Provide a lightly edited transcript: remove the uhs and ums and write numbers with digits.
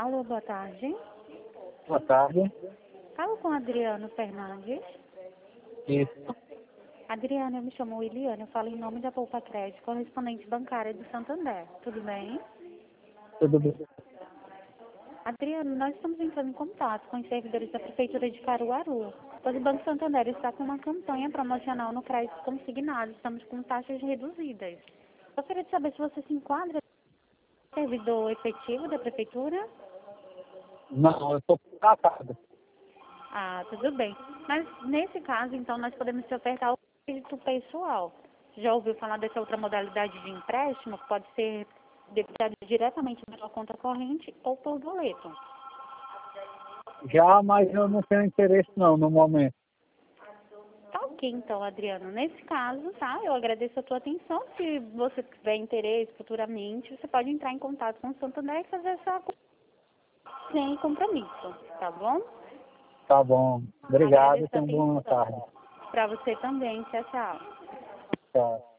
Alô, boa tarde. Boa tarde. Falo com Adriano Fernandes. Isso. Adriano, eu me chamo Eliane, eu falo em nome da Poupa Crédito, correspondente bancária do Santander. Tudo bem? Tudo bem? Adriano, nós estamos entrando em contato com os servidores da Prefeitura de Caruaru, pois o Banco Santander está com uma campanha promocional no crédito consignado. Estamos com taxas reduzidas. Gostaria de saber se você se enquadra no servidor efetivo da Prefeitura? Não, eu estou casado. Ah, tudo bem. Mas nesse caso, então, nós podemos te ofertar o crédito pessoal. Já ouviu falar dessa outra modalidade de empréstimo, que pode ser debitado diretamente na sua conta corrente ou por boleto? Já, mas eu não tenho interesse não, no momento. Tá ok, então, Adriano. Nesse caso, tá? Eu agradeço a tua atenção. Se você tiver interesse futuramente, você pode entrar em contato com o Santander e fazer essa coisa sem compromisso, tá bom? Tá bom. Obrigado e Agradeço a tenha uma boa atenção. tarde. Para você também. Tchau, tchau. Tchau.